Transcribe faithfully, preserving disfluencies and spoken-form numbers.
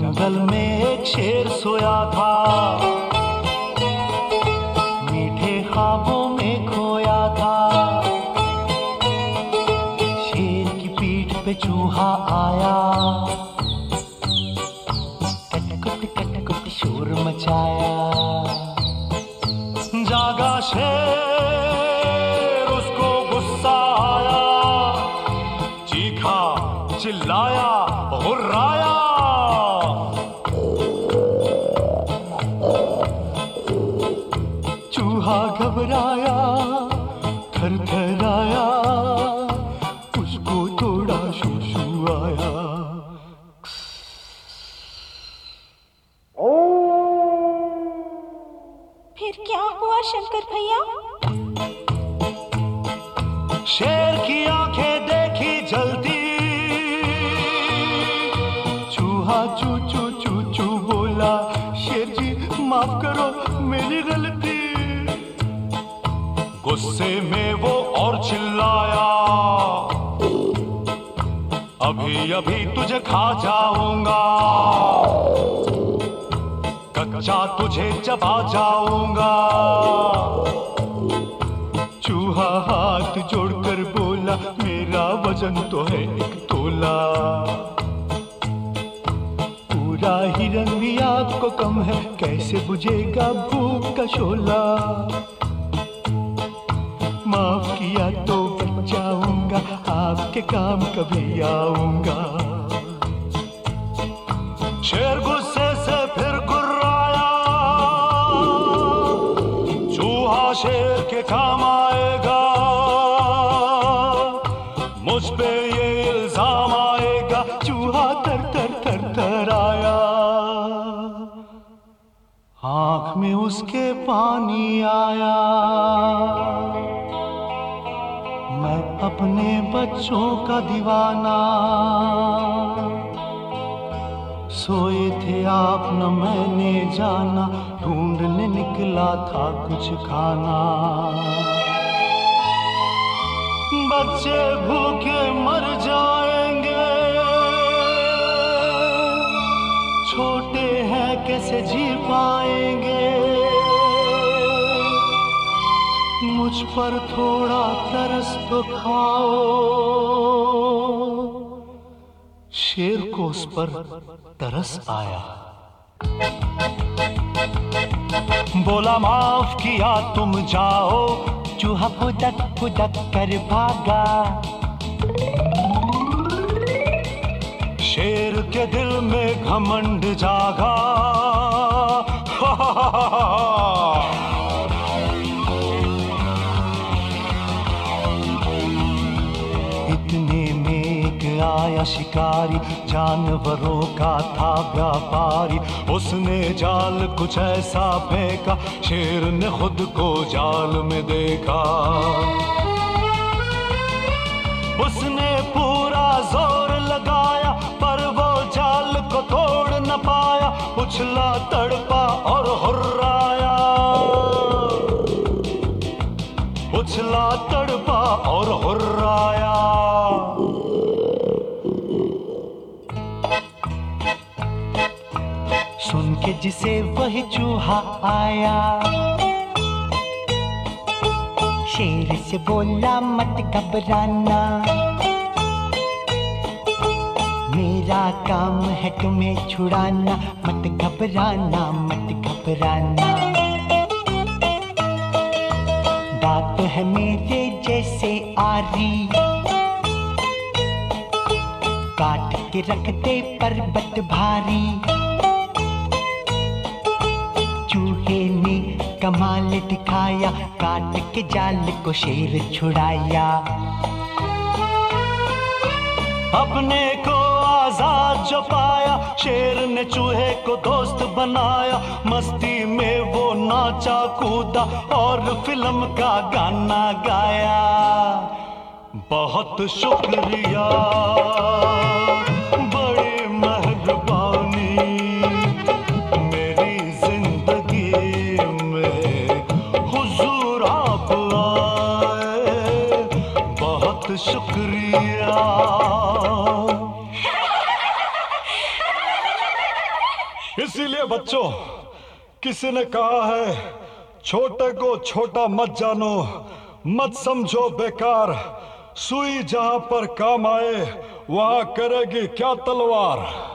जंगल में एक शेर सोया था, मीठे ख्वाबों में खोया था। शेर की पीठ पे चूहा आया, कटकुट कटकुट शोर मचाया। जागा शेर, उसको गुस्सा आया, चीखा चिल्लाया हुर्राया। चूहा घबराया थरथराया, उसको थोड़ा शूशू आया। फिर क्या हुआ शंकर भैया? शेर की आंखें देखी जलती, चूहा चू चू चू चू बोला, शेर जी माफ करो मेरी गलती। गुस्से में वो और चिल्लाया, अभी अभी तुझे खा जाऊंगा, कच्चा तुझे चबा जाऊंगा। चूहा हाथ जोड़कर बोला, मेरा वजन तो है एक तोला, पूरा हिरन भी आपको कम है, कैसे बुझेगा भूख का शोला। माफ किया तो बच जाऊंगा, आपके काम कभी आऊंगा। शेर गुस्से से फिर गुर्राया, चूहा शेर के काम आएगा, मुझ पे ये इल्जाम आएगा। चूहा तर तर तर तर आया, आंख में उसके पानी आया। मैं अपने बच्चों का दीवाना, सोए थे आप न मैंने जाना, ढूंढने निकला था कुछ खाना। बच्चे भूखे मर जाएंगे, छोटे हैं कैसे जी पाएंगे। मुझ पर थोड़ा तरस तो खाओ। शेर को उस पर तरस आया, बोला माफ किया तुम जाओ। चूहा फुदक फुदक कर भागा, शेर के दिल में घमंड जागा। इतने में एक आया शिकारी, जानवरों का था व्यापारी। उसने जाल कुछ ऐसा फेंका, शेर ने खुद को जाल में देखा। उसने पूरा जोर लगाया, पर वो जाल को तोड़ न पाया। उछला तड़पा और हुर्राया, उछला तड़पा और हुर्राया। सुन के जिसे वही चूहा आया, शेर से बोला मत घबराना, मेरा काम है तुम्हें छुड़ाना। मत घबराना मत घबराना, दांत है मेरे जैसे आरी, काट के रख दे पर्वत भारी। चूहे ने कमाल दिखाया, काट के जाल को शेर छुड़ाया। अपने को आजाद जो पाया, शेर ने चूहे को दोस्त बनाया। मस्ती में वो नाचा कूदा और फिल्म का गाना गाया। बहुत शुक्रिया, बड़ी मेहरबानी, मेरी जिंदगी में हुजूर आप आए, बहुत शुक्रिया। इसीलिए बच्चों, किसी ने कहा है, छोटे को छोटा मत जानो, मत समझो बेकार, सुई जहां पर काम आए वहां करेगी क्या तलवार।